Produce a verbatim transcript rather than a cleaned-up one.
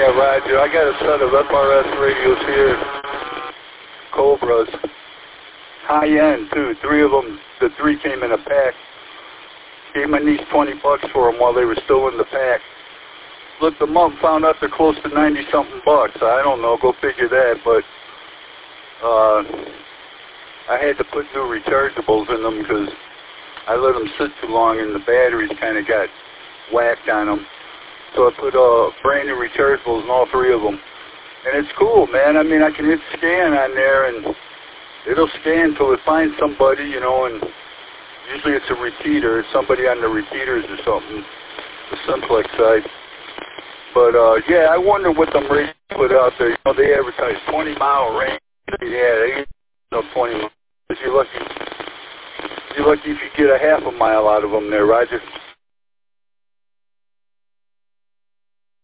Yeah, Roger. I got a set of F R S radios here, Cobras, high end too. Three of them, the three came in a pack. Gave my niece twenty bucks for them while they were still in the pack. Looked them up, found out they're close to ninety something bucks. I don't know, go figure that. But uh, I had to put new rechargeables in them because I let them sit too long and the batteries kind of got whacked on them. So I put uh, brand new rechargeables in all three of them. And it's cool, man. I mean, I can hit scan on there, and it'll scan till it finds somebody, you know, and usually it's a repeater. It's somebody on the repeaters or something, the simplex side. But, uh, yeah, I wonder what them radios put out there. You know, they advertise twenty mile range. Yeah, they ain't no twenty miles. You're lucky, you're lucky if you get a half a mile out of them there, Roger.